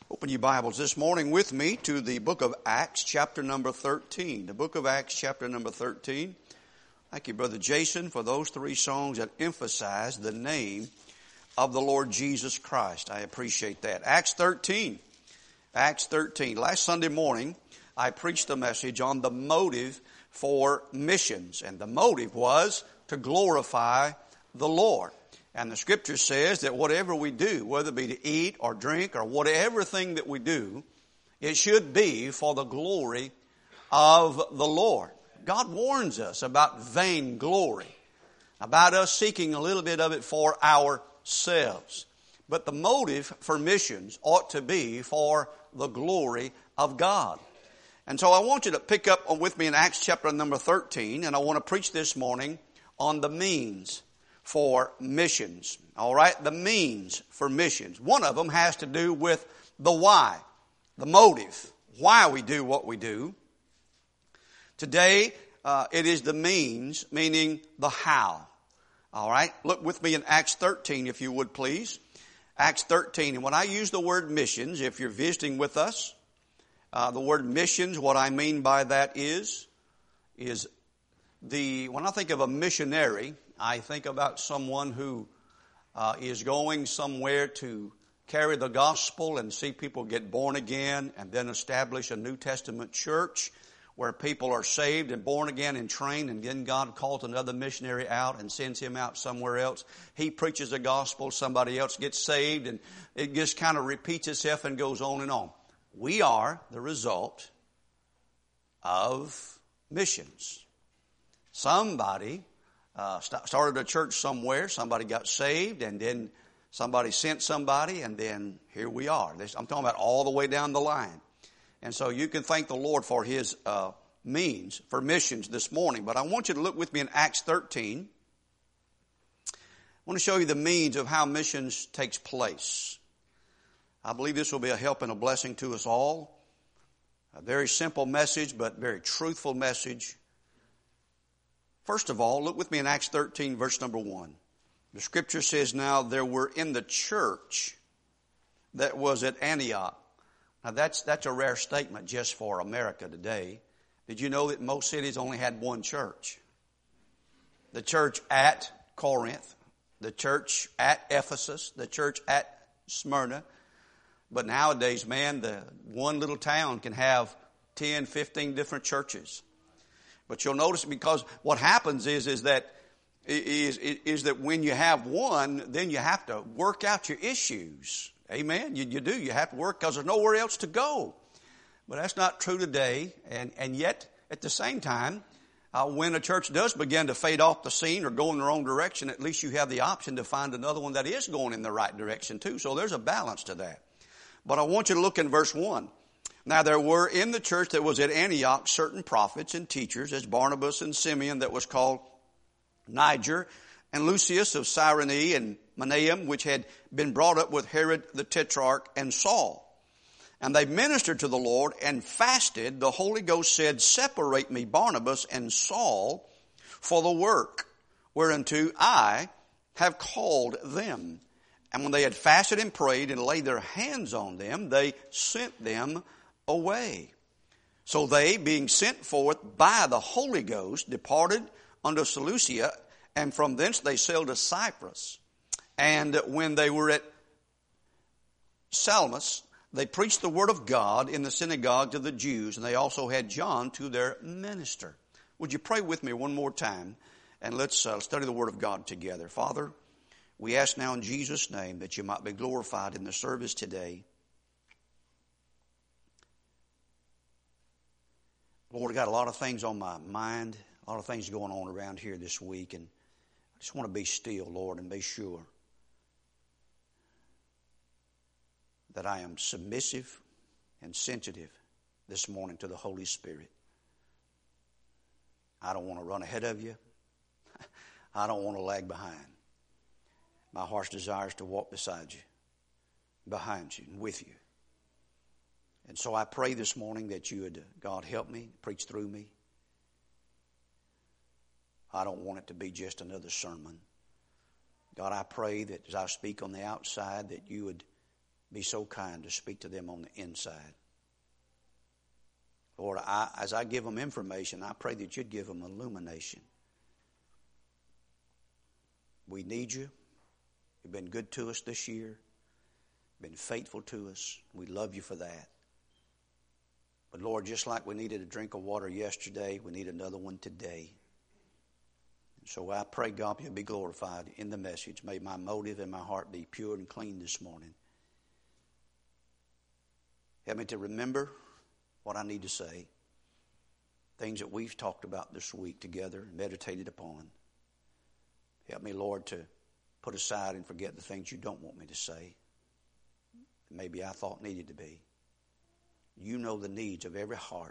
Open your Bibles this morning with me to the book of Acts, chapter number 13. The book of Acts, chapter number 13. Thank you, Brother Jason, for those three songs that emphasize the name of the Lord Jesus Christ. I appreciate that. Acts 13. Acts 13. Last Sunday morning, I preached a message on the motive for missions. And the motive was to glorify the Lord. And the Scripture says that whatever we do, whether it be to eat or drink or whatever thing that we do, it should be for the glory of the Lord. God warns us about vainglory, about us seeking a little bit of it for ourselves. But the motive for missions ought to be for the glory of God. And so I want you to pick up with me in Acts chapter number 13, and I want to preach this morning on the means for missions. All right, the means for missions. One of them has to do with the why, the motive, why we do what we do. Today, it is the means, meaning the how. All right, look with me in Acts 13, if you would please. Acts 13, and when I use the word missions, if you're visiting with us, the word missions, what I mean by that is when I think of a missionary, I think about someone who is going somewhere to carry the gospel and see people get born again and then establish a New Testament church where people are saved and born again and trained, and then God calls another missionary out and sends him out somewhere else. He preaches the gospel, somebody else gets saved, and it just kind of repeats itself and goes on and on. We are the result of missions. Somebody started a church somewhere, somebody got saved, and then somebody sent somebody, and then here we are. I'm talking about all the way down the line. And so you can thank the Lord for His means for missions this morning. But I want you to look with me in Acts 13. I want to show you the means of how missions takes place. I believe this will be a help and a blessing to us all. A very simple message, but very truthful message. First of all, look with me in Acts 13, verse number 1. The Scripture says, "Now there were in the church that was at Antioch." Now that's a rare statement just for America today. Did you know that most cities only had one church? The church at Corinth, the church at Ephesus, the church at Smyrna. But nowadays, man, the one little town can have 10, 15 different churches. But you'll notice, because what happens is that when you have one, then you have to work out your issues. Amen? You do. You have to work because there's nowhere else to go. But that's not true today. And yet, at the same time, when a church does begin to fade off the scene or go in the wrong direction, at least you have the option to find another one that is going in the right direction too. So there's a balance to that. But I want you to look in verse 1. "Now there were in the church that was at Antioch certain prophets and teachers, as Barnabas and Simeon that was called Niger, and Lucius of Cyrene and Manaen, which had been brought up with Herod the Tetrarch and Saul. And they ministered to the Lord and fasted. The Holy Ghost said, 'Separate me Barnabas and Saul for the work whereunto I have called them.' And when they had fasted and prayed and laid their hands on them, they sent them away. So they, being sent forth by the Holy Ghost, departed unto Seleucia, and from thence they sailed to Cyprus. And when they were at Salamis, they preached the word of God in the synagogues of the Jews, and they also had John to their minister." Would you pray with me one more time, and let's study the word of God together. Father, we ask now in Jesus' name that you might be glorified in the service today. Lord, I got a lot of things on my mind, a lot of things going on around here this week, and I just want to be still, Lord, and be sure that I am submissive and sensitive this morning to the Holy Spirit. I don't want to run ahead of you. I don't want to lag behind. My heart's desire is to walk beside you, behind you, and with you. And so I pray this morning that you would, God, help me, preach through me. I don't want it to be just another sermon. God, I pray that as I speak on the outside, that you would be so kind to speak to them on the inside. Lord, as I give them information, I pray that you'd give them illumination. We need you. You've been good to us this year. Been faithful to us. We love you for that. But Lord, just like we needed a drink of water yesterday, we need another one today. And so I pray, God, you'll be glorified in the message. May my motive and my heart be pure and clean this morning. Help me to remember what I need to say. Things that we've talked about this week together and meditated upon. Help me, Lord, to put aside and forget the things you don't want me to say. Maybe I thought needed to be. You know the needs of every heart.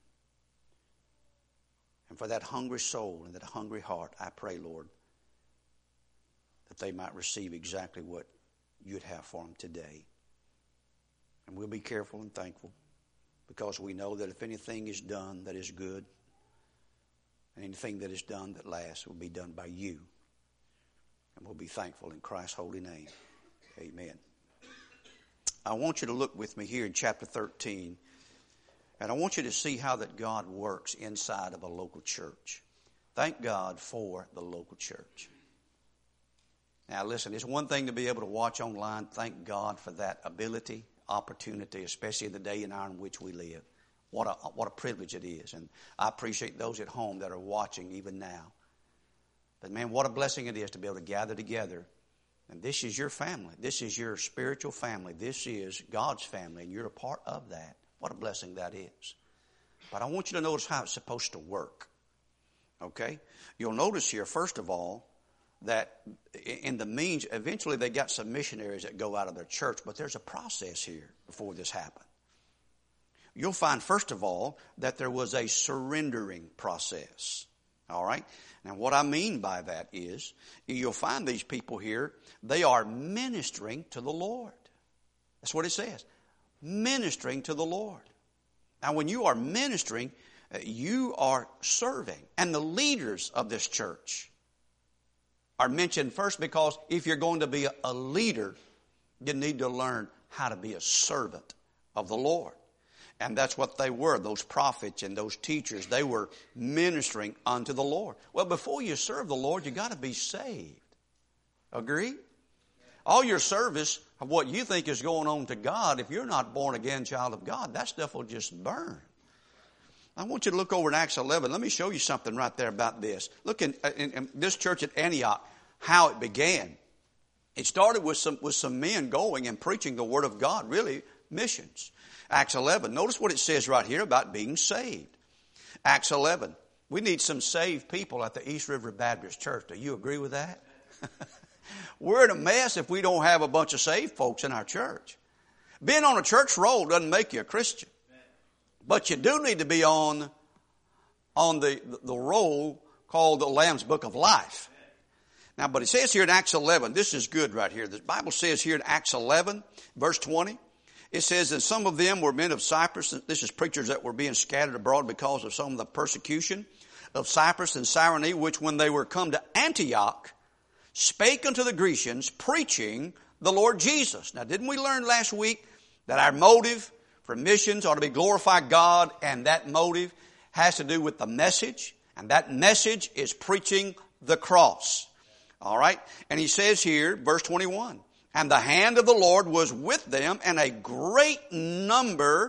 And for that hungry soul and that hungry heart, I pray, Lord, that they might receive exactly what you'd have for them today. And we'll be careful and thankful, because we know that if anything is done that is good, and anything that is done that lasts will be done by you. And we'll be thankful in Christ's holy name. Amen. I want you to look with me here in chapter 13. And I want you to see how that God works inside of a local church. Thank God for the local church. Now listen, it's one thing to be able to watch online. Thank God for that ability, opportunity, especially in the day and hour in which we live. What a privilege it is. And I appreciate those at home that are watching even now. But man, what a blessing it is to be able to gather together. And this is your family. This is your spiritual family. This is God's family, and you're a part of that. What a blessing that is. But I want you to notice how it's supposed to work. Okay? You'll notice here, first of all, that in the means, eventually they got some missionaries that go out of their church, but there's a process here before this happened. You'll find, first of all, that there was a surrendering process. All right? Now, what I mean by that is, you'll find these people here, they are ministering to the Lord. That's what it says. Ministering to the Lord. Now, when you are ministering, you are serving. And the leaders of this church are mentioned first, because if you're going to be a leader, you need to learn how to be a servant of the Lord. And that's what they were, those prophets and those teachers. They were ministering unto the Lord. Well, before you serve the Lord, you got to be saved. Agree? All your service of what you think is going on to God, if you're not born again child of God, that stuff will just burn. I want you to look over in Acts 11. Let me show you something right there about this. Look in this church at Antioch, how it began. It started with some men going and preaching the Word of God, really missions. Acts 11. Notice what it says right here about being saved. Acts 11. We need some saved people at the East River Baptist Church. Do you agree with that? We're in a mess if we don't have a bunch of saved folks in our church. Being on a church roll doesn't make you a Christian. But you do need to be on the roll called the Lamb's Book of Life. Now, but it says here in Acts 11, this is good right here. The Bible says here in Acts 11, verse 20, it says, and some of them were men of Cyprus. This is preachers that were being scattered abroad because of some of the persecution of Cyprus and Cyrene, which when they were come to Antioch, spake unto the Grecians, preaching the Lord Jesus. Now, didn't we learn last week that our motive for missions ought to be glorify God, and that motive has to do with the message, and that message is preaching the cross. All right? And he says here, verse 21, and the hand of the Lord was with them, and a great number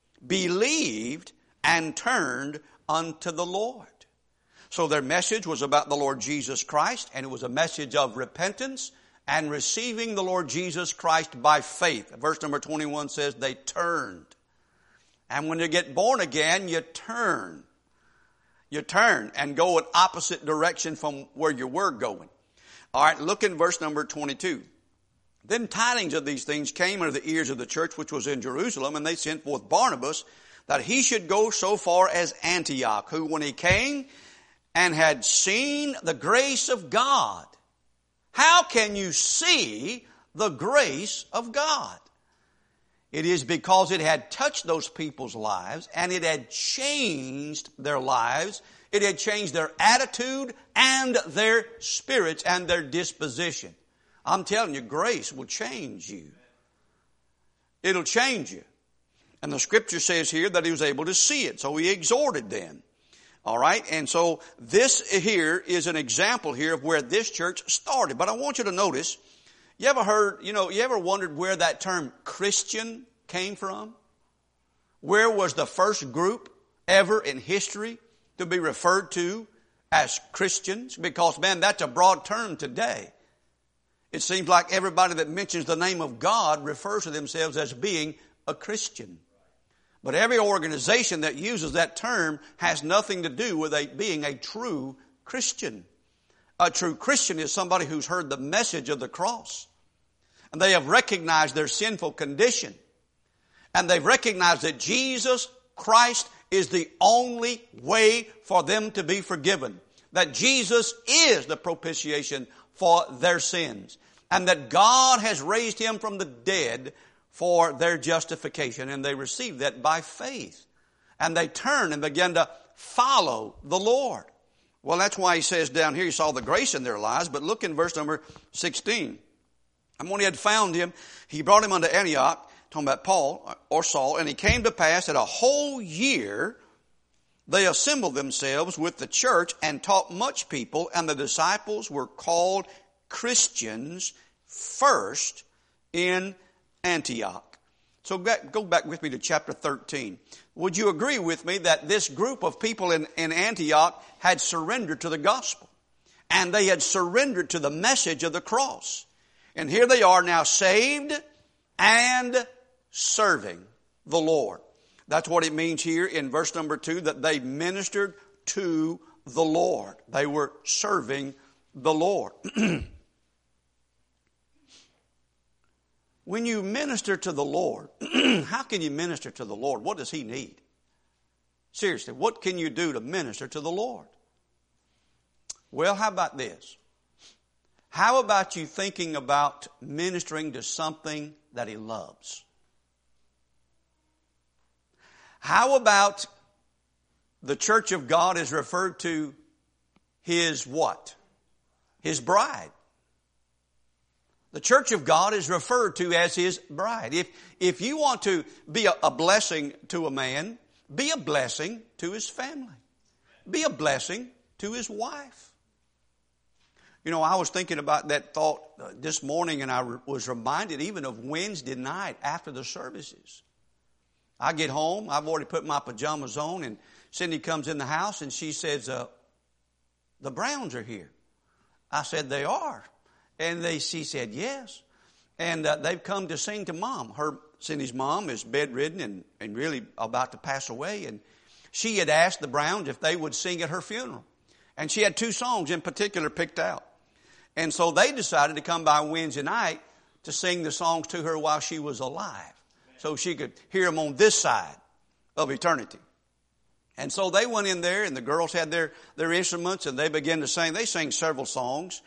believed and turned unto the Lord. So their message was about the Lord Jesus Christ, and it was a message of repentance and receiving the Lord Jesus Christ by faith. Verse number 21 says they turned. And when you get born again, you turn. You turn and go in opposite direction from where you were going. All right, look in verse number 22. Then tidings of these things came unto the ears of the church which was in Jerusalem, and they sent forth Barnabas that he should go so far as Antioch, who when he came and had seen the grace of God. How can you see the grace of God? It is because it had touched those people's lives, and it had changed their lives. It had changed their attitude and their spirits and their disposition. I'm telling you, grace will change you. It'll change you. And the scripture says here that he was able to see it. So he exhorted them. All right. And so this here is an example here of where this church started. But I want you to notice, you ever wondered where that term Christian came from? Where was the first group ever in history to be referred to as Christians? Because, man, that's a broad term today. It seems like everybody that mentions the name of God refers to themselves as being a Christian. But every organization that uses that term has nothing to do with being a true Christian. A true Christian is somebody who's heard the message of the cross. And they have recognized their sinful condition. And they've recognized that Jesus Christ is the only way for them to be forgiven. That Jesus is the propitiation for their sins. And that God has raised him from the dead for their justification. And they receive that by faith. And they turn and begin to follow the Lord. Well, that's why he says down here, he saw the grace in their lives. But look in verse number 16. And when he had found him, he brought him unto Antioch, talking about Paul or Saul, and it came to pass that a whole year they assembled themselves with the church and taught much people, and the disciples were called Christians first in Antioch. So go back with me to chapter 13. Would you agree with me that this group of people in Antioch had surrendered to the gospel? And they had surrendered to the message of the cross. And here they are now saved and serving the Lord. That's what it means here in verse number 2, that they ministered to the Lord. They were serving the Lord. When you minister to the Lord, how can you minister to the Lord? What does he need? Seriously, what can you do to minister to the Lord? Well, how about this? How about you thinking about ministering to something that he loves? How about the church of God is referred to his what? His bride. The church of God is referred to as his bride. If you want to be a blessing to a man, be a blessing to his family. Be a blessing to his wife. You know, I was thinking about that thought this morning, and I was reminded even of Wednesday night after the services. I get home, I've already put my pajamas on, and Cindy comes in the house and she says, the Browns are here. I said, they are. And she said, yes. And they've come to sing to Mom. Cindy's mom is bedridden and really about to pass away. And she had asked the Browns if they would sing at her funeral. And she had 2 songs in particular picked out. And so they decided to come by Wednesday night to sing the songs to her while she was alive, so she could hear them on this side of eternity. And so they went in there, and the girls had their instruments, and they began to sing. They sang several songs.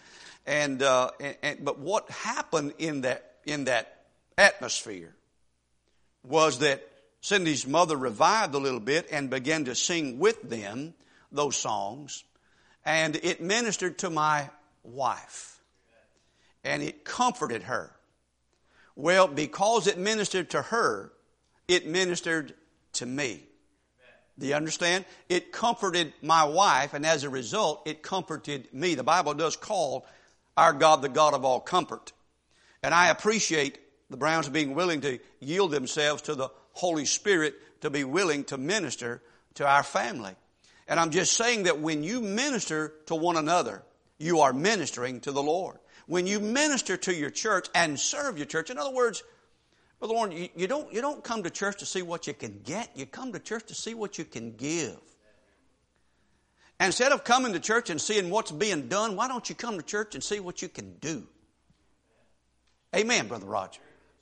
But what happened in that atmosphere was that Cindy's mother revived a little bit and began to sing with them those songs. And it ministered to my wife. And it comforted her. Well, because it ministered to her, it ministered to me. Do you understand? It comforted my wife, and as a result, it comforted me. The Bible does call our God the God of all comfort. And I appreciate the Browns being willing to yield themselves to the Holy Spirit to be willing to minister to our family. And I'm just saying that when you minister to one another, you are ministering to the Lord. When you minister to your church and serve your church, in other words, Brother Warren, you don't come to church to see what you can get. You come to church to see what you can give. And instead of coming to church and seeing what's being done, why don't you come to church and see what you can do? Amen, Brother Roger.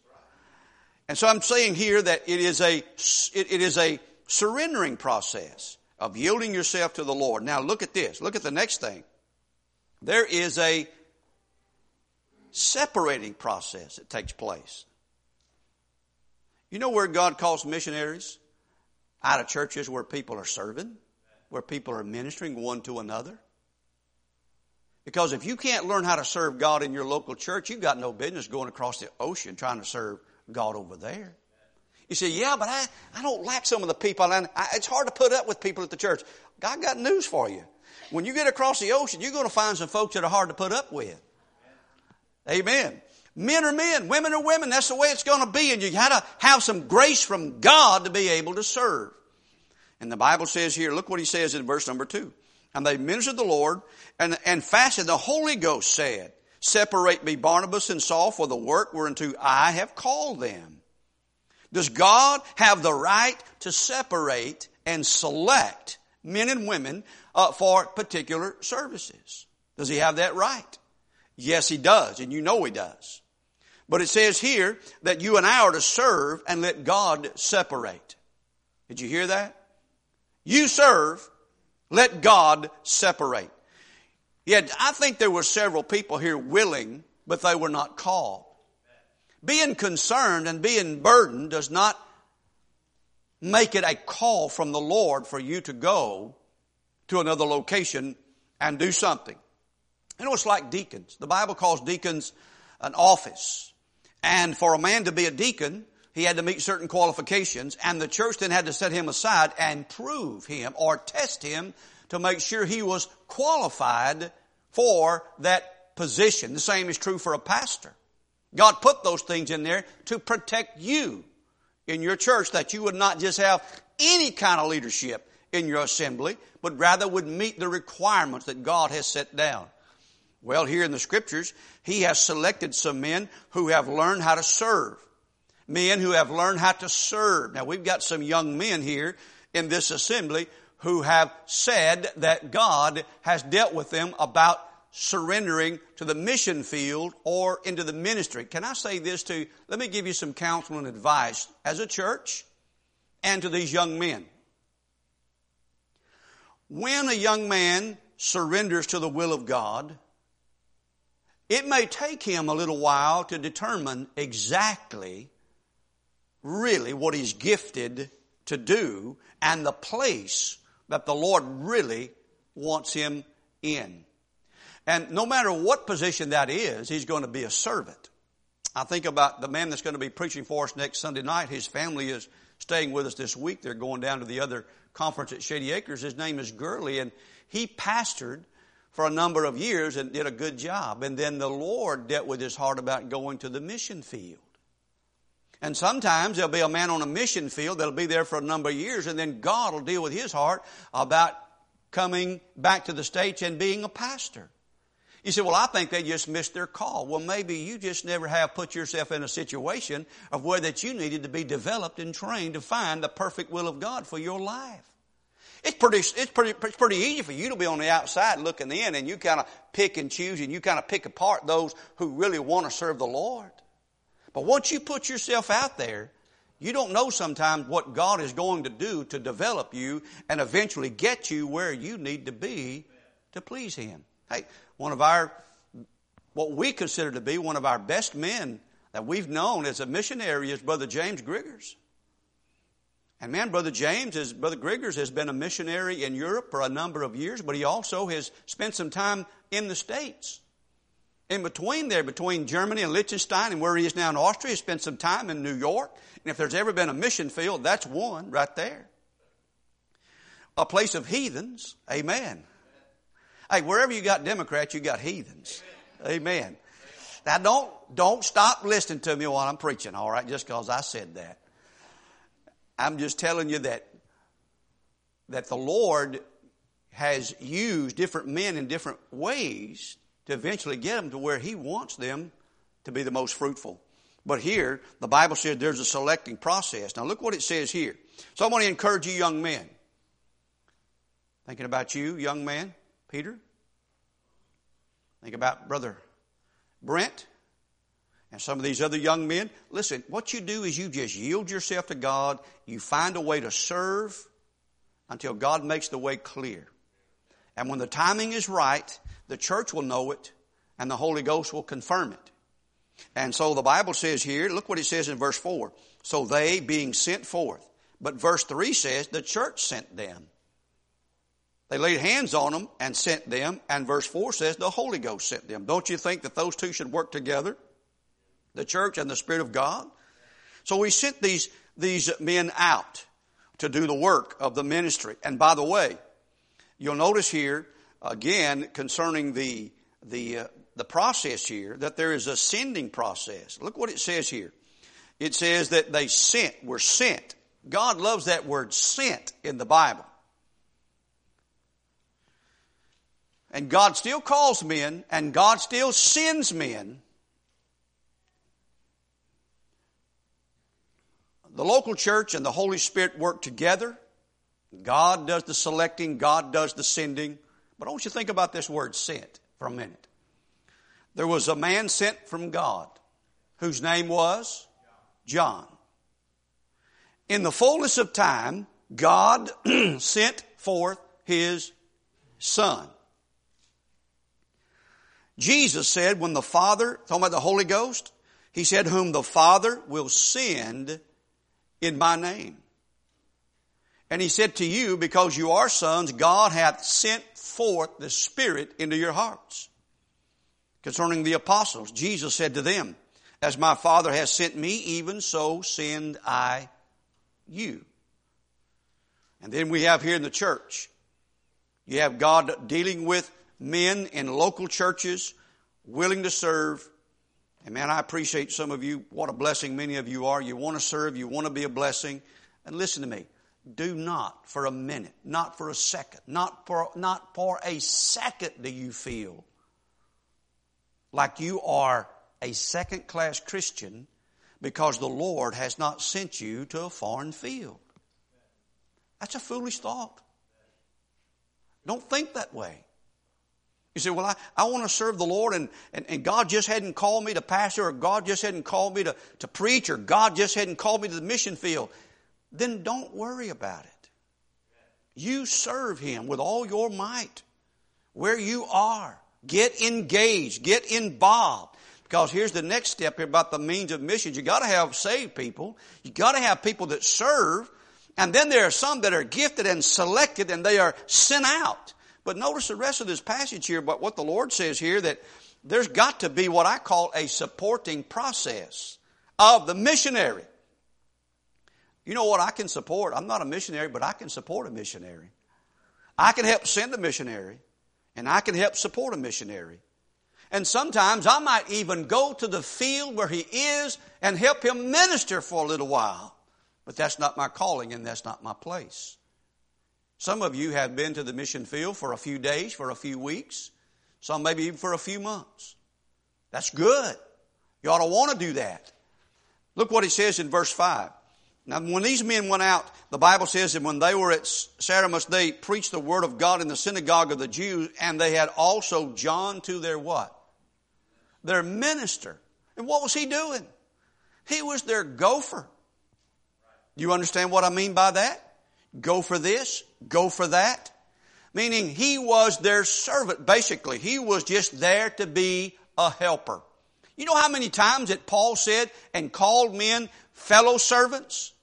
And so I'm saying here that it is a surrendering process of yielding yourself to the Lord. Now look at this. Look at the next thing. There is a separating process that takes place. You know where God calls missionaries? Out of churches where people are serving, where people are ministering one to another. Because if you can't learn how to serve God in your local church, you've got no business going across the ocean trying to serve God over there. You say, yeah, but I don't like some of the people. And it's hard to put up with people at the church. God got news for you. When you get across the ocean, you're going to find some folks that are hard to put up with. Amen. Men are men. Women are women. That's the way it's going to be. And you got to have some grace from God to be able to serve. And the Bible says here, look what he says in verse number 2. And they ministered the Lord and fasted. The Holy Ghost said, separate me Barnabas and Saul for the work whereunto I have called them. Does God have the right to separate and select men and women for particular services? Does he have that right? Yes, he does, and you know he does. But it says here that you and I are to serve and let God separate. Did you hear that? You serve, let God separate. Yet I think there were several people here willing, but they were not called. Being concerned and being burdened does not make it a call from the Lord for you to go to another location and do something. You know, it's like deacons. The Bible calls deacons an office. And for a man to be a deacon, he had to meet certain qualifications, and the church then had to set him aside and prove him or test him to make sure he was qualified for that position. The same is true for a pastor. God put those things in there to protect you in your church, that you would not just have any kind of leadership in your assembly, but rather would meet the requirements that God has set down. Well, here in the Scriptures, he has selected some men who have learned how to serve. Men who have learned how to serve. Now, we've got some young men here in this assembly who have said that God has dealt with them about surrendering to the mission field or into the ministry. Can I say this to you? Let me give you some counsel and advice as a church and to these young men. When a young man surrenders to the will of God, it may take him a little while to determine exactly, really, what he's gifted to do and the place that the Lord really wants him in. And no matter what position that is, he's going to be a servant. I think about the man that's going to be preaching for us next Sunday night. His family is staying with us this week. They're going down to the other conference at Shady Acres. His name is Gurley, and he pastored for a number of years and did a good job. And then the Lord dealt with his heart about going to the mission field. And sometimes there'll be a man on a mission field that'll be there for a number of years, and then God will deal with his heart about coming back to the States and being a pastor. You say, well, I think they just missed their call. Well, maybe you just never have put yourself in a situation of where that you needed to be developed and trained to find the perfect will of God for your life. It's pretty easy for you to be on the outside looking in, and you kind of pick and choose and you kind of pick apart those who really want to serve the Lord. But once you put yourself out there, you don't know sometimes what God is going to do to develop you and eventually get you where you need to be to please Him. Hey, what we consider to be one of our best men that we've known as a missionary is Brother James Griggers. And man, Brother Griggers has been a missionary in Europe for a number of years, but he also has spent some time in the States. In between there, between Germany and Liechtenstein and where he is now in Austria, he spent some time in New York. And if there's ever been a mission field, that's one right there. A place of heathens. Amen. Hey, wherever you got Democrats, you got heathens. Amen. Now don't stop listening to me while I'm preaching, all right, just because I said that. I'm just telling you that the Lord has used different men in different ways to eventually get them to where He wants them to be the most fruitful. But here, the Bible says there's a selecting process. Now look what it says here. So I want to encourage you young men. Thinking about you, young man, Peter. Think about Brother Brent and some of these other young men. Listen, what you do is you just yield yourself to God. You find a way to serve until God makes the way clear. And when the timing is right, the church will know it and the Holy Ghost will confirm it. And so the Bible says here, look what it says in verse 4. So they being sent forth. But verse 3 says the church sent them. They laid hands on them and sent them. And verse 4 says the Holy Ghost sent them. Don't you think that those two should work together? The church and the Spirit of God. So we sent these these men out to do the work of the ministry. And by the way, you'll notice here, again, concerning the process here, that there is a sending process. Look what it says here. It says that they were sent. God loves that word sent in the Bible. And God still calls men, and God still sends men. The local church and the Holy Spirit work together. God does the selecting, God does the sending. But I want you to think about this word sent for a minute. There was a man sent from God whose name was John. In the fullness of time, God sent forth His Son. Jesus said when the Father, talking about the Holy Ghost, He said, whom the Father will send in my name. And He said to you, because you are sons, God hath sent forth the Spirit into your hearts. Concerning the apostles, Jesus said to them, as my Father has sent me, even so send I you. And then we have here in the church, you have God dealing with men in local churches, willing to serve. And man, I appreciate some of you. What a blessing many of you are. You want to serve. You want to be a blessing. And listen to me. Do not for a minute, not for a second, not for a second do you feel like you are a second-class Christian because the Lord has not sent you to a foreign field. That's a foolish thought. Don't think that way. You say, well, I want to serve the Lord and God just hadn't called me to pastor, or God just hadn't called me to preach, or God just hadn't called me to the mission field. Then don't worry about it. You serve Him with all your might. Where you are, get engaged, get involved. Because here's the next step here about the means of missions. You got to have saved people. You got to have people that serve. And then there are some that are gifted and selected and they are sent out. But notice the rest of this passage here, but what the Lord says here, that there's got to be what I call a supporting process of the missionary. You know what I can support? I'm not a missionary, but I can support a missionary. I can help send a missionary, and I can help support a missionary. And sometimes I might even go to the field where he is and help him minister for a little while. But that's not my calling, and that's not my place. Some of you have been to the mission field for a few days, for a few weeks. Some maybe even for a few months. That's good. You ought to want to do that. Look what it says in verse 5. Now, when these men went out, the Bible says that when they were at Salamis, they preached the word of God in the synagogue of the Jews, and they had also John to their what? Their minister. And what was he doing? He was their gopher. You understand what I mean by that? Go for this, go for that. Meaning he was their servant, basically. He was just there to be a helper. You know how many times that Paul said and called men fellow servants?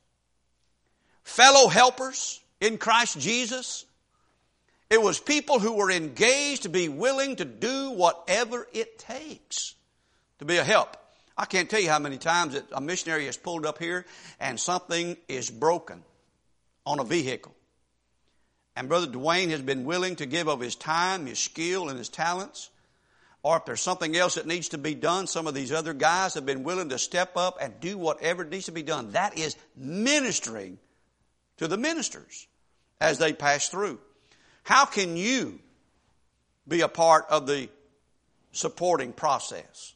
Fellow helpers in Christ Jesus? It was people who were engaged to be willing to do whatever it takes to be a help. I can't tell you how many times that a missionary has pulled up here and something is broken on a vehicle. And Brother Dwayne has been willing to give of his time, his skill, and his talents. Or if there's something else that needs to be done, some of these other guys have been willing to step up and do whatever needs to be done. That is ministering to the ministers as they pass through. How can you be a part of the supporting process?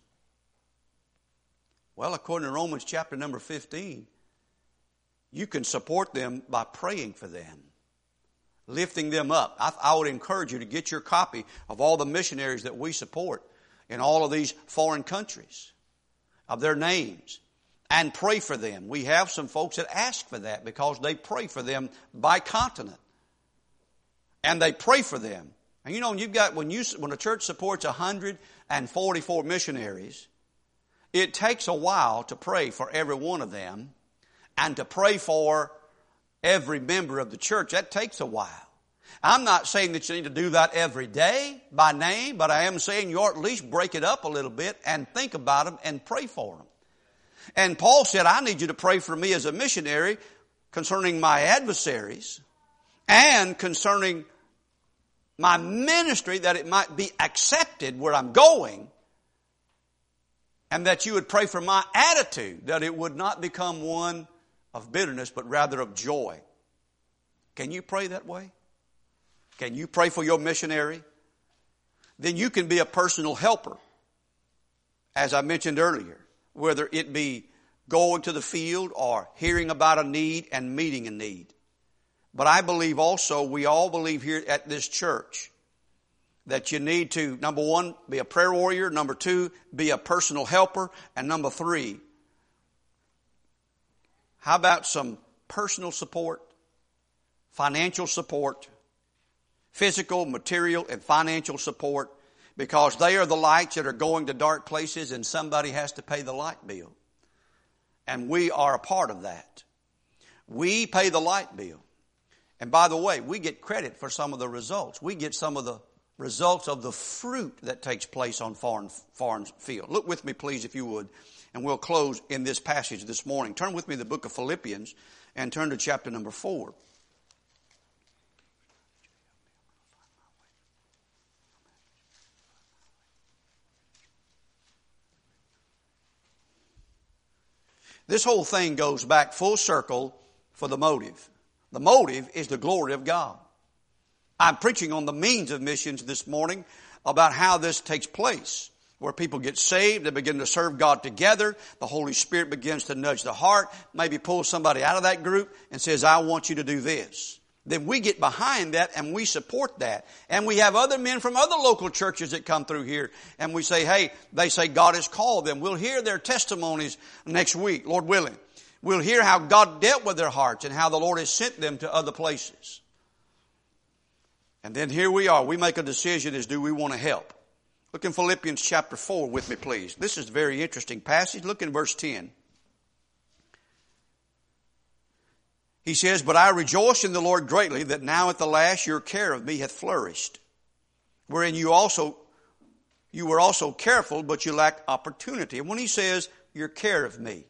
Well, according to Romans chapter number 15, you can support them by praying for them, lifting them up. I would encourage you to get your copy of all the missionaries that we support in all of these foreign countries, of their names, and pray for them. We have some folks that ask for that because they pray for them by continent. And they pray for them. And you know, when a church supports 144 missionaries, it takes a while to pray for every one of them and to pray for every member of the church. That takes a while. I'm not saying that you need to do that every day by name, but I am saying you ought at least break it up a little bit and think about them and pray for them. And Paul said, I need you to pray for me as a missionary concerning my adversaries and concerning my ministry, that it might be accepted where I'm going, and that you would pray for my attitude, that it would not become one of bitterness, but rather of joy. Can you pray that way? Can you pray for your missionary? Then you can be a personal helper, as I mentioned earlier, whether it be going to the field or hearing about a need and meeting a need. But I believe also, we all believe here at this church, that you need to, number one, be a prayer warrior. Number two, be a personal helper. And number three, how about some personal support, financial support, physical, material, and financial support, because they are the lights that are going to dark places, and somebody has to pay the light bill. And we are a part of that. We pay the light bill. And by the way, we get credit for some of the results. We get some of the results of the fruit that takes place on foreign field. Look with me, please, if you would, and we'll close in this passage this morning. Turn with me to the book of Philippians and turn to chapter number 4. This whole thing goes back full circle for the motive. The motive is the glory of God. I'm preaching on the means of missions this morning about how this takes place, where people get saved, they begin to serve God together, the Holy Spirit begins to nudge the heart, maybe pull somebody out of that group and says, I want you to do this. Then we get behind that and we support that. And we have other men from other local churches that come through here and we say, hey, they say God has called them. We'll hear their testimonies next week, Lord willing. We'll hear how God dealt with their hearts and how the Lord has sent them to other places. And then here we are. We make a decision as do we want to help. Look in Philippians chapter 4 with me, please. This is a very interesting passage. Look in verse 10. He says, but I rejoice in the Lord greatly that now at the last your care of me hath flourished, wherein you were also careful, but you lacked opportunity. And when he says, your care of me,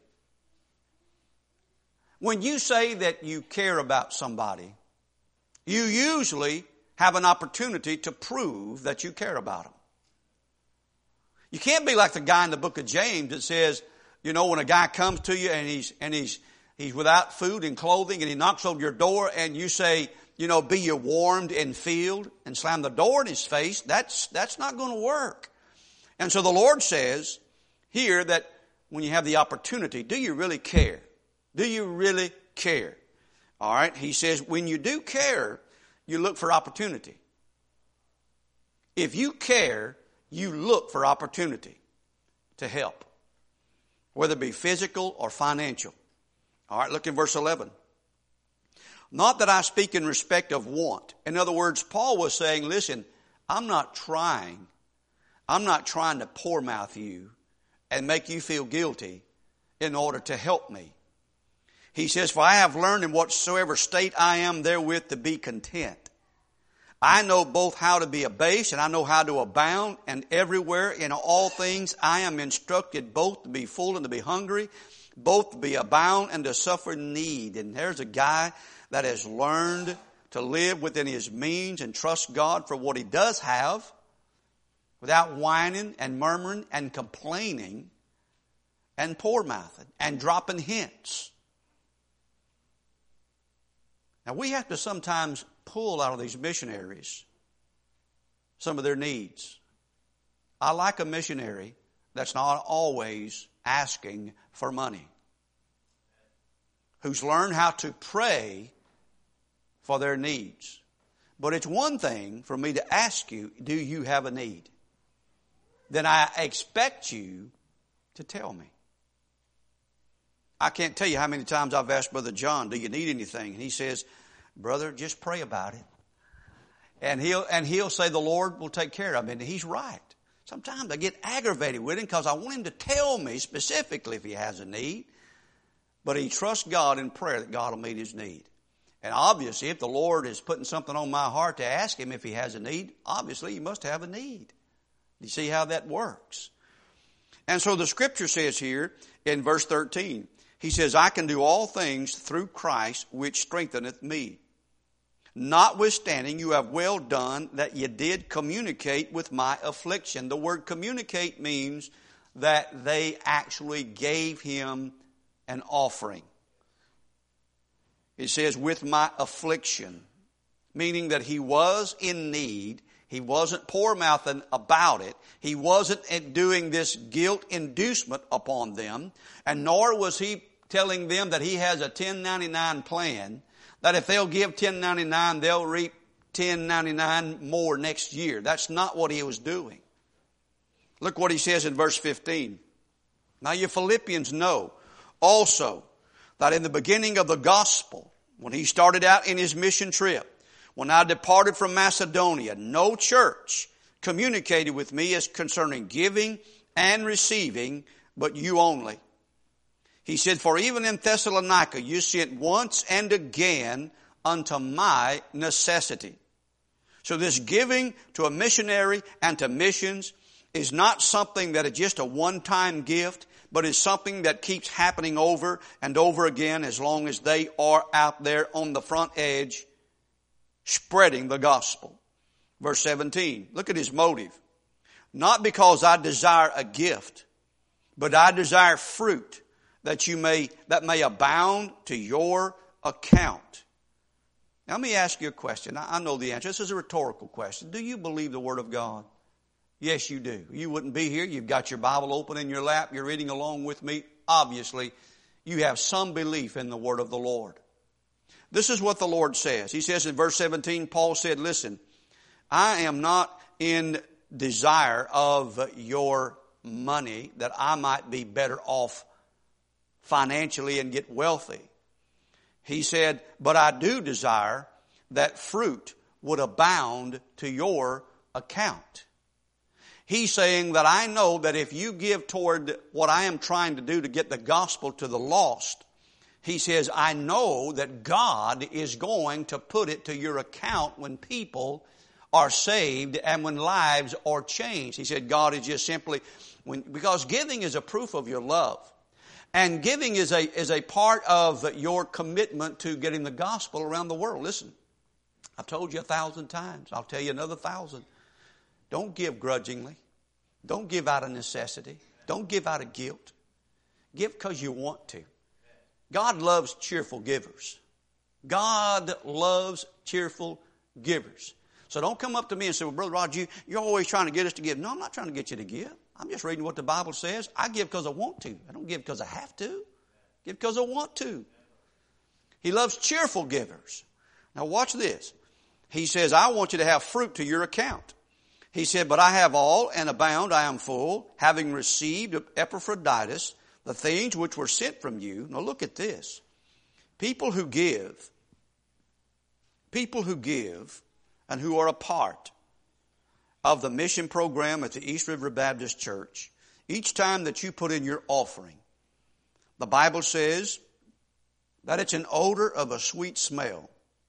when you say that you care about somebody, you usually have an opportunity to prove that you care about them. You can't be like the guy in the book of James that says, you know, when a guy comes to you and he's without food and clothing and he knocks on your door and you say, you know, be you warmed and filled, and slam the door in his face, that's not going to work. And so the Lord says here that when you have the opportunity, do you really care? Do you really care? All right. He says when you do care, you look for opportunity. If you care, you look for opportunity to help, whether it be physical or financial. All right, look in verse 11. Not that I speak in respect of want. In other words, Paul was saying, listen, I'm not trying to poor mouth you and make you feel guilty in order to help me. He says, for I have learned in whatsoever state I am therewith to be content. I know both how to be abased and I know how to abound, and everywhere in all things I am instructed both to be full and to be hungry, both to be abound and to suffer need. And there's a guy that has learned to live within his means and trust God for what he does have without whining and murmuring and complaining and poor mouthing and dropping hints. Now we have to sometimes pull out of these missionaries some of their needs. I like a missionary that's not always asking for money, who's learned how to pray for their needs. But it's one thing for me to ask you, do you have a need? Then I expect you to tell me. I can't tell you how many times I've asked Brother John, do you need anything? And he says, brother, just pray about it. And he'll say the Lord will take care of it. And he's right. Sometimes I get aggravated with him because I want him to tell me specifically if he has a need. But he trusts God in prayer that God will meet his need. And obviously, if the Lord is putting something on my heart to ask him if he has a need, obviously he must have a need. You see how that works? And so the scripture says here in verse 13, he says, I can do all things through Christ which strengtheneth me. Notwithstanding, you have well done that you did communicate with my affliction. The word communicate means that they actually gave him an offering. It says, with my affliction, meaning that he was in need. He wasn't poor-mouthing about it. He wasn't doing this guilt inducement upon them. And nor was he telling them that he has a 1099 plan, that if they'll give 1099, they'll reap 1099 more next year. That's not what he was doing. Look what he says in verse 15. Now you Philippians know also that in the beginning of the gospel, when he started out in his mission trip, when I departed from Macedonia, no church communicated with me as concerning giving and receiving, but you only. He said, for even in Thessalonica you sent once and again unto my necessity. So this giving to a missionary and to missions is not something that is just a one-time gift, but is something that keeps happening over and over again as long as they are out there on the front edge spreading the gospel. Verse 17, look at his motive. Not because I desire a gift, but I desire fruit that may abound to your account. Now let me ask you a question. I know the answer. This is a rhetorical question. Do you believe the Word of God? Yes, you do. You wouldn't be here. You've got your Bible open in your lap. You're reading along with me. Obviously, you have some belief in the Word of the Lord. This is what the Lord says. He says in verse 17, Paul said, listen, I am not in desire of your money that I might be better off financially and get wealthy. He said, but I do desire that fruit would abound to your account. He's saying that I know that if you give toward what I am trying to do to get the gospel to the lost, he says, I know that God is going to put it to your account when people are saved and when lives are changed. He said, God is just simply, because giving is a proof of your love. And giving is a part of your commitment to getting the gospel around the world. Listen, I've told you 1,000 times. I'll tell you another 1,000. Don't give grudgingly. Don't give out of necessity. Don't give out of guilt. Give because you want to. God loves cheerful givers. God loves cheerful givers. So don't come up to me and say, well, Brother Roger, you're always trying to get us to give. No, I'm not trying to get you to give. I'm just reading what the Bible says. I give because I want to. I don't give because I have to. I give because I want to. He loves cheerful givers. Now watch this. He says, I want you to have fruit to your account. He said, but I have all and abound, I am full, having received Epaphroditus, the things which were sent from you. Now look at this. People who give and who are a part of the mission program at the East River Baptist Church, each time that you put in your offering, the Bible says that it's an odor of a sweet smell.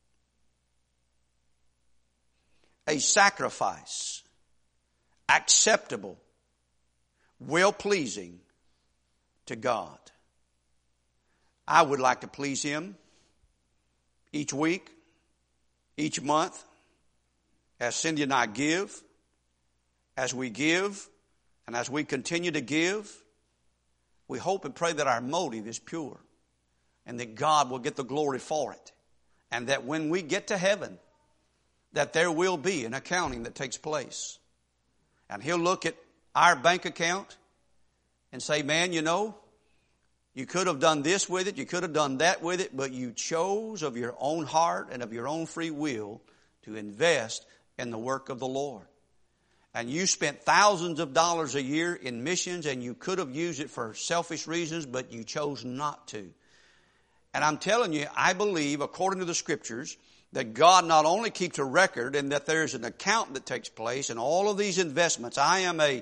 A sacrifice, acceptable, well-pleasing to God. I would like to please Him each week, each month, as Cindy and I give, as we give, and as we continue to give. We hope and pray that our motive is pure and that God will get the glory for it. And that when we get to heaven, that there will be an accounting that takes place. And He'll look at our bank account and say, man, you know, you could have done this with it, you could have done that with it, but you chose of your own heart and of your own free will to invest in the work of the Lord. And you spent thousands of dollars a year in missions, and you could have used it for selfish reasons, but you chose not to. And I'm telling you, I believe, according to the Scriptures, that God not only keeps a record and that there's an account that takes place in all of these investments. I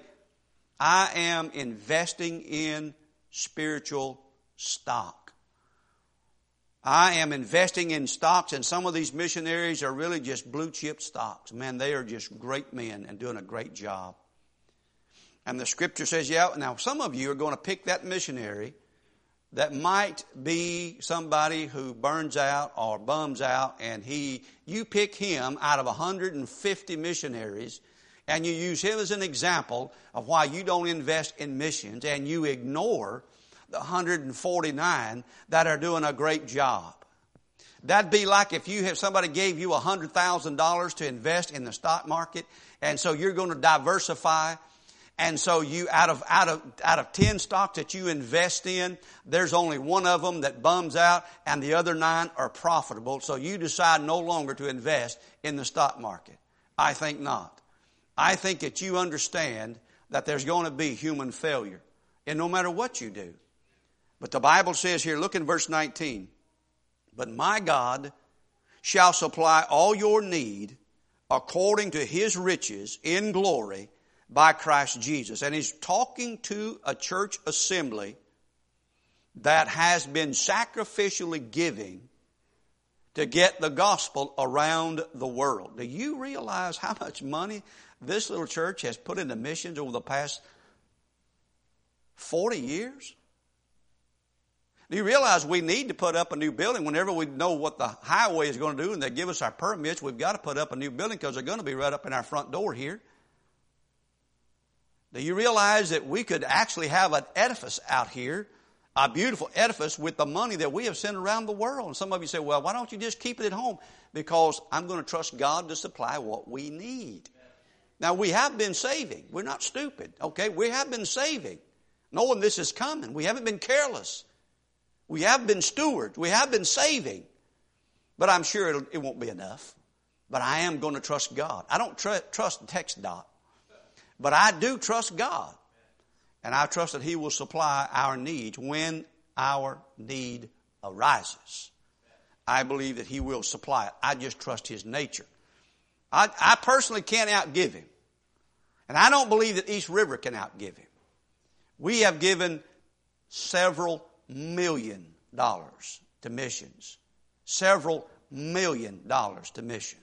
am investing in spiritual stock. I am investing in stocks, and some of these missionaries are really just blue chip stocks. Man, they are just great men and doing a great job. And the Scripture says, yeah, now some of you are going to pick that missionary that might be somebody who burns out or bums out, and you pick him out of 150 missionaries, and you use him as an example of why you don't invest in missions, and you ignore the 149 that are doing a great job. That'd be like if somebody gave you $100,000 to invest in the stock market, and so you're going to diversify. And so you, out of 10 stocks that you invest in, there's only one of them that bums out and the other 9 are profitable. So you decide no longer to invest in the stock market. I think not. I think that you understand that there's going to be human failure, and no matter what you do. But the Bible says here, look in verse 19, but my God shall supply all your need according to His riches in glory by Christ Jesus. And He's talking to a church assembly that has been sacrificially giving to get the gospel around the world. Do you realize how much money this little church has put into missions over the past 40 years? Do you realize we need to put up a new building whenever we know what the highway is going to do and they give us our permits? We've got to put up a new building because they're going to be right up in our front door here. Do you realize that we could actually have an edifice out here, a beautiful edifice with the money that we have sent around the world? And some of you say, well, why don't you just keep it at home? Because I'm going to trust God to supply what we need. Now, we have been saving. We're not stupid, okay? We have been saving, knowing this is coming. We haven't been careless. We have been stewards. We have been saving. But I'm sure it won't be enough. But I am going to trust God. I don't trust TxDOT. But I do trust God. And I trust that He will supply our needs when our need arises. I believe that He will supply it. I just trust His nature. I personally can't outgive Him. And I don't believe that East River can outgive Him. We have given several $1 million to missions. Several $1 million to missions.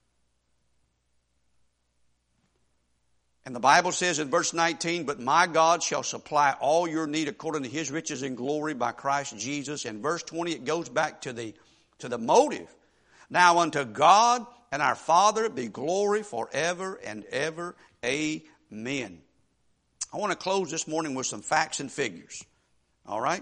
And the Bible says in verse 19, but my God shall supply all your need according to His riches in glory by Christ Jesus. In verse 20, it goes back to the motive. Now unto God and our Father be glory forever and ever. Amen. I want to close this morning with some facts and figures. All right?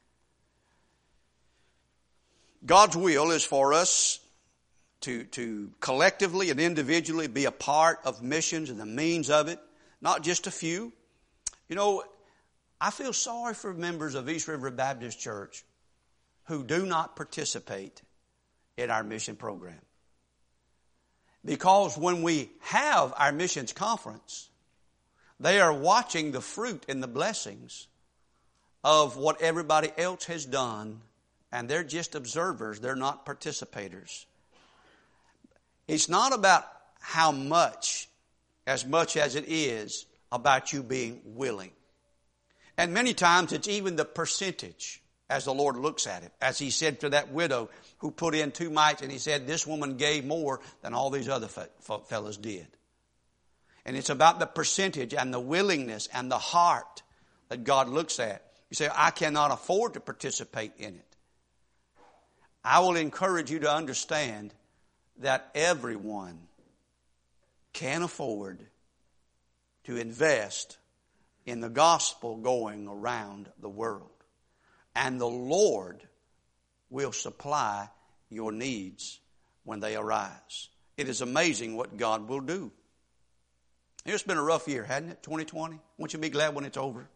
God's will is for us to collectively and individually be a part of missions and the means of it, not just a few. You know, I feel sorry for members of East River Baptist Church who do not participate in our mission program. Because when we have our missions conference, they are watching the fruit and the blessings of what everybody else has done, and they're just observers. They're not participators. It's not about how much as it is about you being willing. And many times it's even the percentage as the Lord looks at it. As He said to that widow who put in 2 mites, and He said, this woman gave more than all these other fellows did. And it's about the percentage and the willingness and the heart that God looks at. You say, I cannot afford to participate in it. I will encourage you to understand that everyone can afford to invest in the gospel going around the world. And the Lord will supply your needs when they arise. It is amazing what God will do. It's been a rough year, hasn't it? 2020. Won't you be glad when it's over?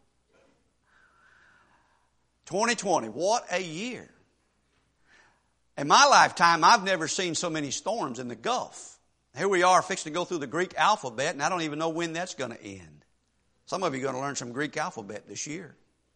2020, what a year. In my lifetime, I've never seen so many storms in the Gulf. Here we are fixing to go through the Greek alphabet, and I don't even know when that's going to end. Some of you are going to learn some Greek alphabet this year.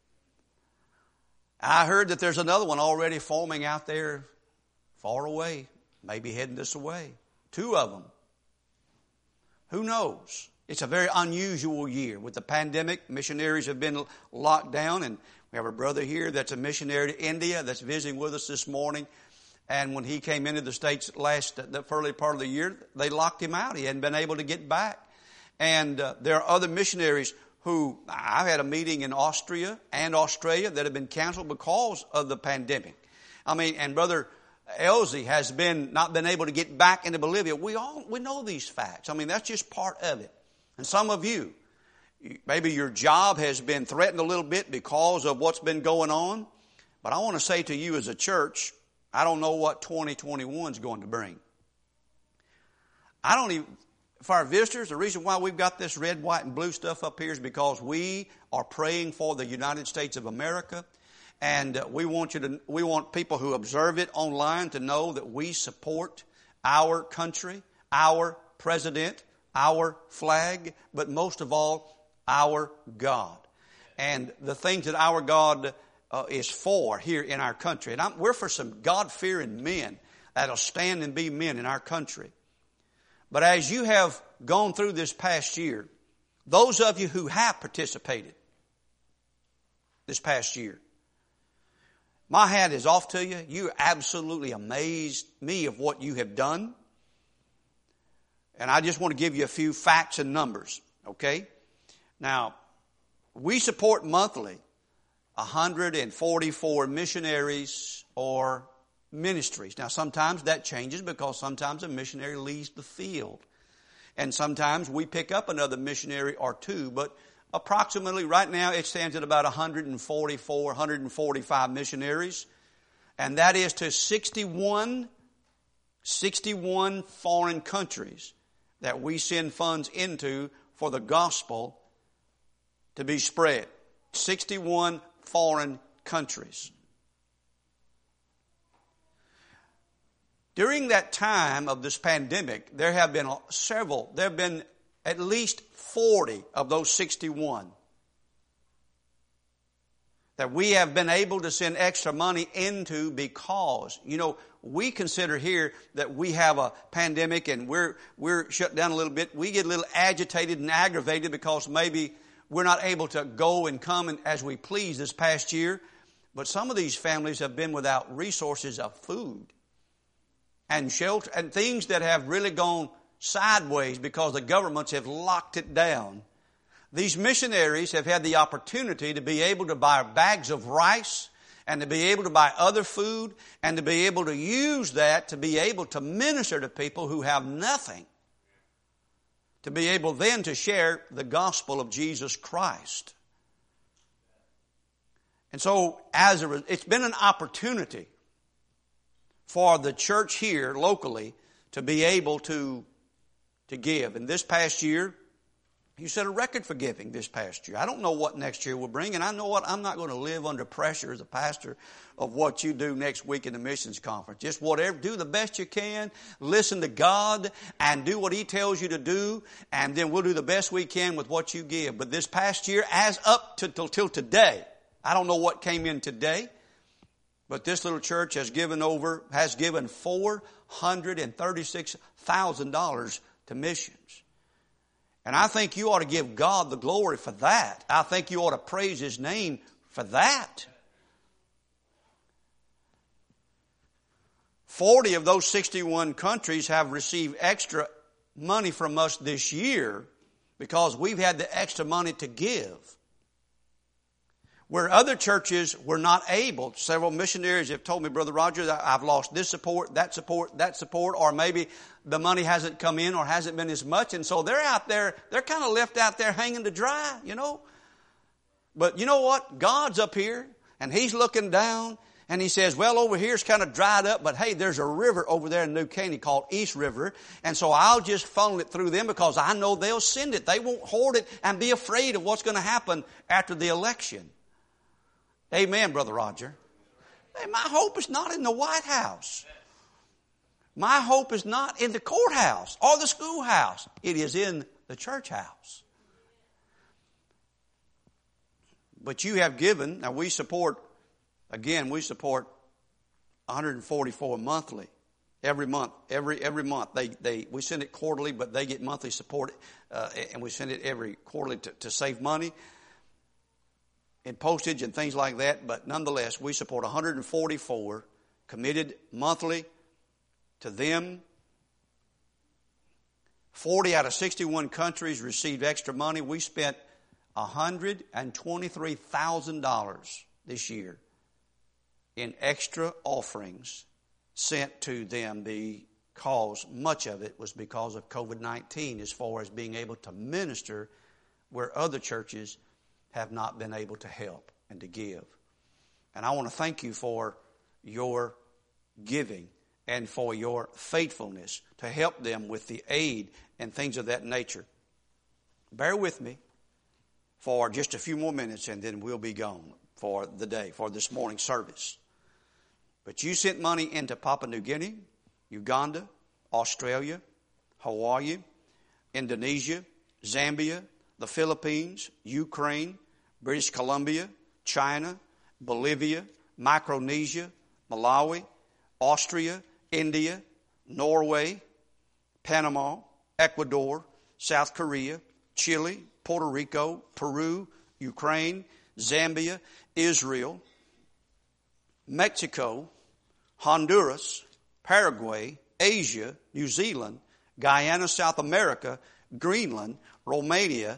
I heard that there's another one already forming out there far away, maybe heading this way. 2 of them. Who knows? It's a very unusual year. With the pandemic, missionaries have been locked down, and we have a brother here that's a missionary to India that's visiting with us this morning. And when he came into the States the early part of the year, they locked him out. He hadn't been able to get back. And there are other missionaries who, I've had a meeting in Austria and Australia that have been canceled because of the pandemic. I mean, and Brother Elsie has not been able to get back into Bolivia. We know these facts. I mean, that's just part of it. And some of you, maybe your job has been threatened a little bit because of what's been going on. But I want to say to you as a church, I don't know what 2021 is going to bring. For our visitors, the reason why we've got this red, white, and blue stuff up here is because we are praying for the United States of America. And we want people who observe it online to know that we support our country, our president, our flag, but most of all, our God. And the things that our God is for here in our country. And we're for some God-fearing men that'll stand and be men in our country. But as you have gone through this past year, those of you who have participated this past year, my hat is off to you. You absolutely amazed me of what you have done. And I just want to give you a few facts and numbers, okay? Now, we support monthly 144 missionaries or ministries. Now, sometimes that changes because sometimes a missionary leaves the field. And sometimes we pick up another missionary or two, but approximately right now it stands at about 144, 145 missionaries. And that is to 61 foreign countries that we send funds into for the gospel to be spread. 61 foreign countries. During that time of this pandemic, there have been at least 40 of those 61 that we have been able to send extra money into because, we consider here that we have a pandemic and we're shut down a little bit. We get a little agitated and aggravated because maybe we're not able to go and come as we please this past year. But some of these families have been without resources of food and shelter and things that have really gone sideways because the governments have locked it down. These missionaries have had the opportunity to be able to buy bags of rice and to be able to buy other food and to be able to use that to be able to minister to people who have nothing. To be able then to share the gospel of Jesus Christ. And so it's been an opportunity for the church here locally to be able to give. And this past year, you set a record for giving this past year. I don't know what next year will bring, and I know what I'm not going to live under pressure as a pastor of what you do next week in the missions conference. Just whatever, do the best you can, listen to God, and do what He tells you to do, and then we'll do the best we can with what you give. But this past year, as up till today, I don't know what came in today, but this little church has given $436,000 to missions. And I think you ought to give God the glory for that. I think you ought to praise His name for that. 40 of those 61 countries have received extra money from us this year because we've had the extra money to give. Where other churches were not able, several missionaries have told me, Brother Roger, that I've lost this support, that support, that support, or maybe the money hasn't come in or hasn't been as much. And so they're out there, they're kind of left out there hanging to dry, But you know what? God's up here and He's looking down and He says, well, over here it's kind of dried up, but hey, there's a river over there in New Caney called East River. And so I'll just funnel it through them because I know they'll send it. They won't hoard it and be afraid of what's going to happen after the election. Amen, Brother Roger. Hey, my hope is not in the White House. My hope is not in the courthouse or the schoolhouse. It is in the church house. But you have given. Now we support 144 monthly. Every month. Every month. We send it quarterly, but they get monthly support. And we send it every quarterly to save money. In postage and things like that, but nonetheless, we support 144 committed monthly to them. 40 out of 61 countries received extra money. We spent $123,000 this year in extra offerings sent to them because much of it was because of COVID-19 as far as being able to minister where other churches have not been able to help and to give. And I want to thank you for your giving and for your faithfulness to help them with the aid and things of that nature. Bear with me for just a few more minutes and then we'll be gone for the day, for this morning's service. But you sent money into Papua New Guinea, Uganda, Australia, Hawaii, Indonesia, Zambia, the Philippines, Ukraine, British Columbia, China, Bolivia, Micronesia, Malawi, Austria, India, Norway, Panama, Ecuador, South Korea, Chile, Puerto Rico, Peru, Ukraine, Zambia, Israel, Mexico, Honduras, Paraguay, Asia, New Zealand, Guyana, South America, Greenland, Romania,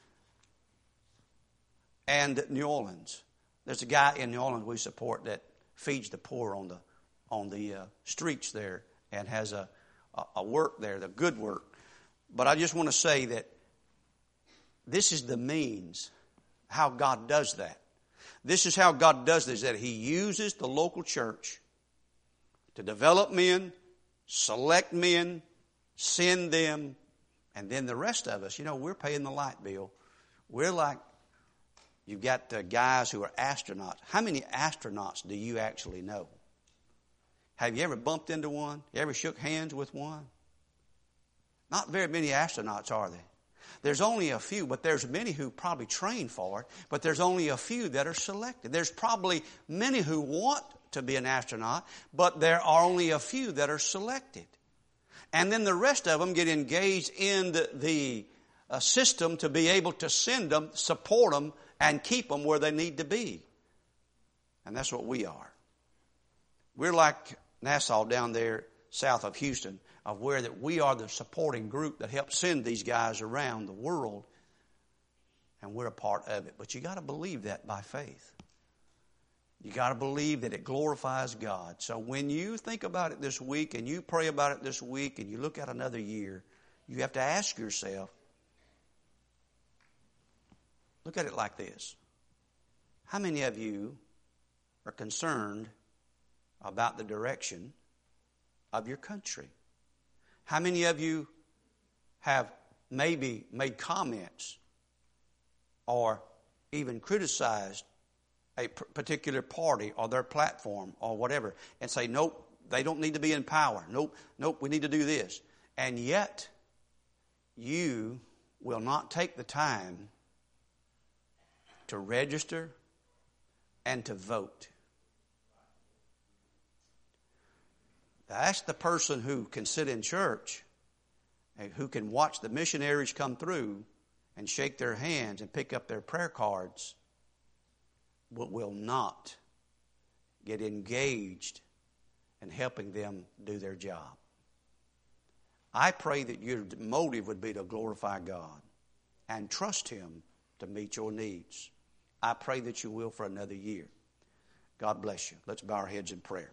and New Orleans. There's a guy in New Orleans we support that feeds the poor on the streets there and has a work there, the good work. But I just want to say that this is the means how God does that. This is how God does this, that He uses the local church to develop men, select men, send them, and then the rest of us, we're paying the light bill. We're like, you've got guys who are astronauts. How many astronauts do you actually know? Have you ever bumped into one? You ever shook hands with one? Not very many astronauts, are there? There's only a few, but there's many who probably train for it, but there's only a few that are selected. There's probably many who want to be an astronaut, but there are only a few that are selected. And then the rest of them get engaged in the system to be able to send them, support them, and keep them where they need to be. And that's what we are. We're like Nassau down there south of Houston, of where that we are the supporting group that helps send these guys around the world, and we're a part of it. But you got to believe that by faith. You got to believe that it glorifies God. So when you think about it this week and you pray about it this week and you look at another year, you have to ask yourself, look at it like this. How many of you are concerned about the direction of your country? How many of you have maybe made comments or even criticized a particular party or their platform or whatever and say, nope, they don't need to be in power. Nope, we need to do this. And yet, you will not take the time to register and to vote. Ask the person who can sit in church, who can watch the missionaries come through and shake their hands and pick up their prayer cards, but will not get engaged in helping them do their job. I pray that your motive would be to glorify God and trust Him to meet your needs. I pray that you will for another year. God bless you. Let's bow our heads in prayer.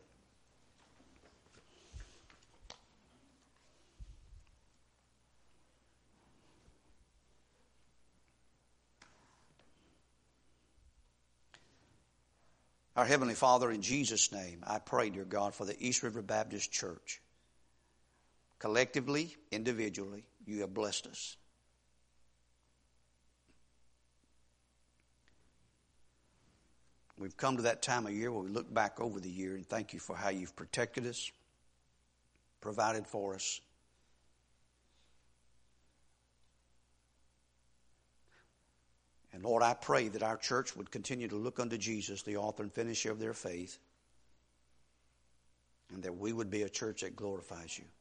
Our Heavenly Father, in Jesus' name, I pray, dear God, for the East River Baptist Church. Collectively, individually, you have blessed us. We've come to that time of year where we look back over the year and thank you for how you've protected us, provided for us. And Lord, I pray that our church would continue to look unto Jesus, the author and finisher of their faith, and that we would be a church that glorifies you.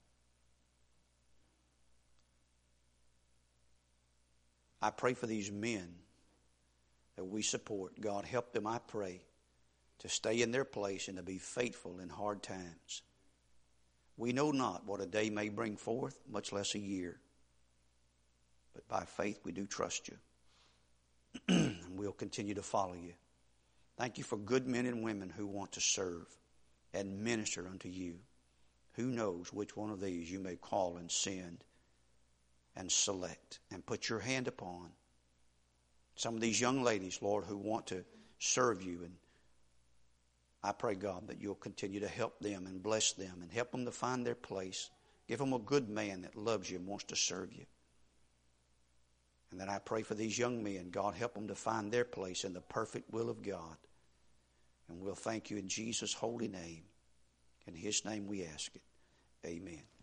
I pray for these men that we support. God, help them, I pray, to stay in their place and to be faithful in hard times. We know not what a day may bring forth, much less a year. But by faith we do trust you. and we'll continue to follow you. Thank you for good men and women who want to serve and minister unto you. Who knows which one of these you may call and send and select and put your hand upon. Some of these young ladies, Lord, who want to serve you, and I pray, God, that you'll continue to help them and bless them and help them to find their place. Give them a good man that loves you and wants to serve you. And then I pray for these young men. God, help them to find their place in the perfect will of God. And we'll thank you in Jesus' holy name. In His name we ask it. Amen.